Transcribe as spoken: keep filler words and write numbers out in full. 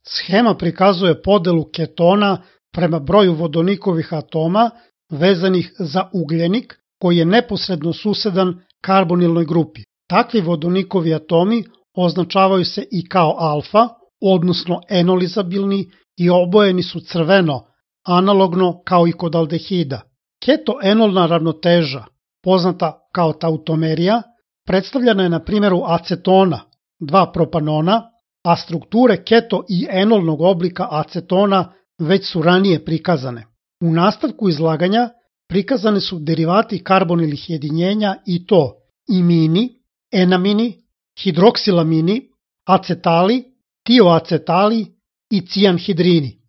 Shema prikazuje podelu ketona prema broju vodonikovih atoma vezanih za ugljenik koji je neposredno susedan karbonilnoj grupi. Takvi vodonikovi atomi označavaju se i kao alfa, odnosno enolizabilni i obojeni su crveno, analogno kao i kod aldehida. Ketoenolna ravnoteža, poznata kao tautomerija, predstavljena je na primjeru acetona, dva propanona, a strukture keto i enolnog oblika acetona već su ranije prikazane. U nastavku izlaganja prikazane su derivati karbonilnih jedinjenja i to imini, enamini, hidroksilamini, acetali, tioacetali i cijanhidrini.